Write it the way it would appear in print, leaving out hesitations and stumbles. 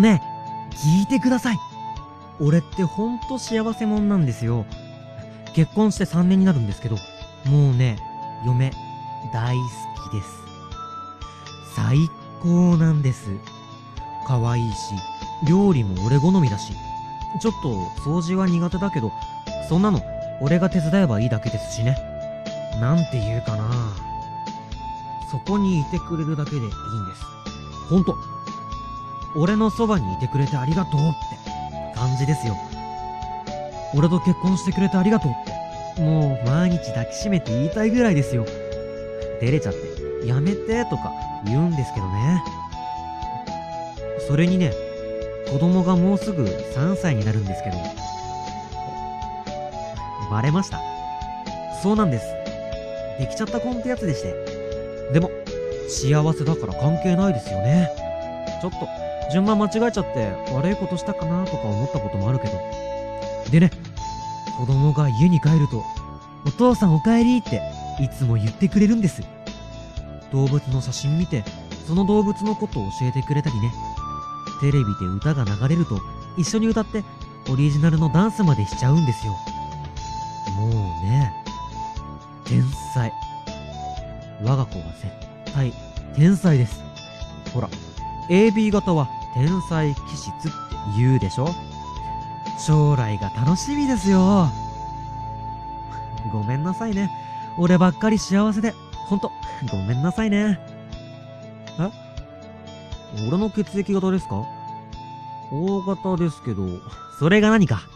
ね、聞いてください。俺ってほんと幸せ者なんですよ。結婚して3年になるんですけど、もうね、嫁、大好きです。最高なんです。可愛いし、料理も俺好みだし、ちょっと掃除は苦手だけど、そんなの俺が手伝えばいいだけですしね。なんて言うかな。そこにいてくれるだけでいいんです。ほんと。俺のそばにいてくれてありがとうって感じですよ。俺と結婚してくれてありがとうって、もう毎日抱きしめて言いたいぐらいですよ。照れちゃって、やめてとか言うんですけどね。それにね、子供がもうすぐ3歳になるんですけど。バレました？そうなんです。できちゃった婚ってやつでして。でも、幸せだから関係ないですよね。ちょっと、順番間違えちゃって悪いことしたかなとか思ったこともあるけど。でね、子供が家に帰ると、お父さんおかえりっていつも言ってくれるんです。動物の写真見て、その動物のことを教えてくれたりね。テレビで歌が流れると一緒に歌ってオリジナルのダンスまでしちゃうんですよ。もうね、天才。我が子は絶対天才です。ほら、AB 型は天才気質って言うでしょ。将来が楽しみですよ。ごめんなさいね。俺ばっかり幸せで、ほんと、ごめんなさいね。え？俺の血液型ですか？O 型ですけど、それが何か。